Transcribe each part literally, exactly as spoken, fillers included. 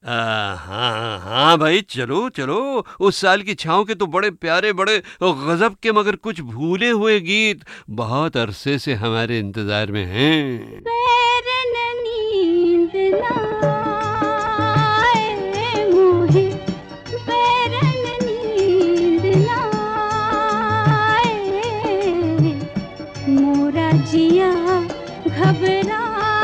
आ, हाँ हाँ भाई, चलो चलो। उस साल की छाँव के तो बड़े प्यारे, बड़े गजब के मगर कुछ भूले हुए गीत बहुत अरसे से हमारे इंतजार में हैं। पैरन नींद ना आए मोहे, पैरन नींद ना आए, मोरा जिया घबरा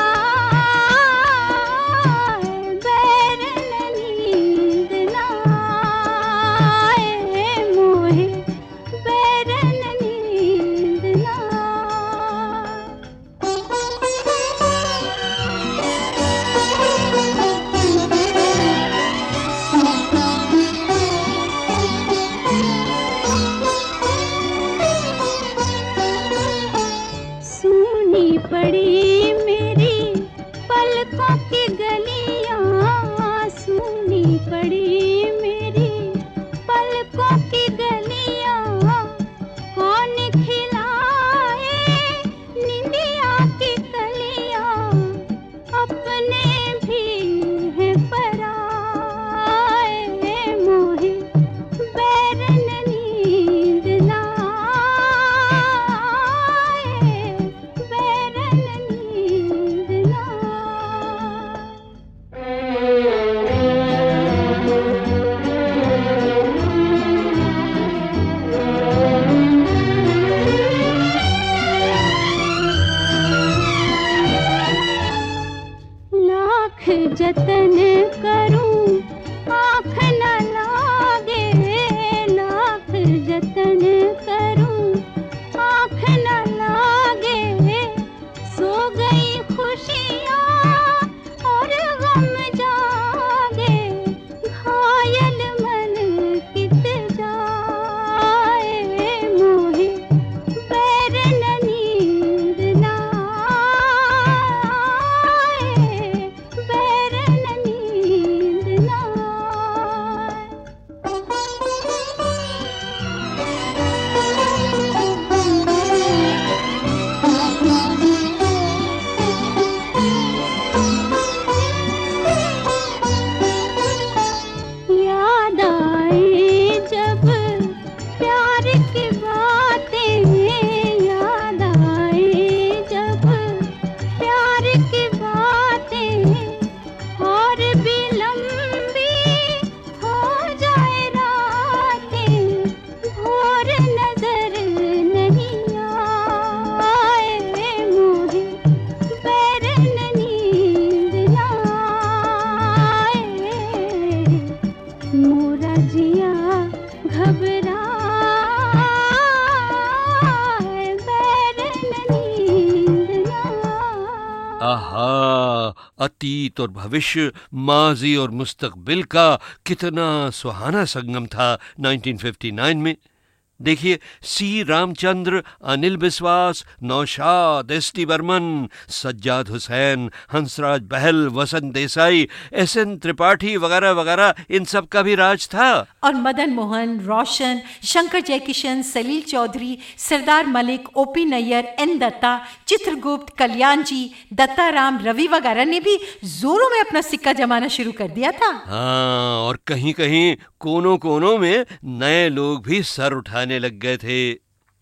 पड़ी मेरी पलकों की गलियां, सूनी पड़ी मेरी पलकों की गलियां, कौन खिलाए निंदिया की कलियां, अपने भी हैं पराए, मोहे बैरन नींद ना जतन करूं आँख न लागे, लाख जतन करूं आँख न लागे, सो गई खुशियाँ और गम जागे, घायल मन कित जाए, मोहे बैरन नींद ना आहा, अतीत और भविष्य, माजी और मुस्तकबिल का कितना सुहाना संगम था नाइनटीन फिफ्टी नाइन में। देखिए, C Ramchandra, Anil Biswas, Naushad, S T Burman, Sajjad Hussain, Hansraj Behl, Vasant Desai, S N Tripathi वगैरह वगैरह, इन सब का भी राज था। और Madan Mohan, Roshan, Shankar Jaikishan, Salil Chowdhury, Sardar Malik, OP Nayyar, N Datta, Chitragupt, Kalyanji, Dattaram, Ravi वगैरह ने भी जोरों में अपना सिक्का जमाना शुरू कर दिया था। हाँ, और कहीं कहीं कोनों कोनों में नए लोग भी सर उठाने लग गए थे।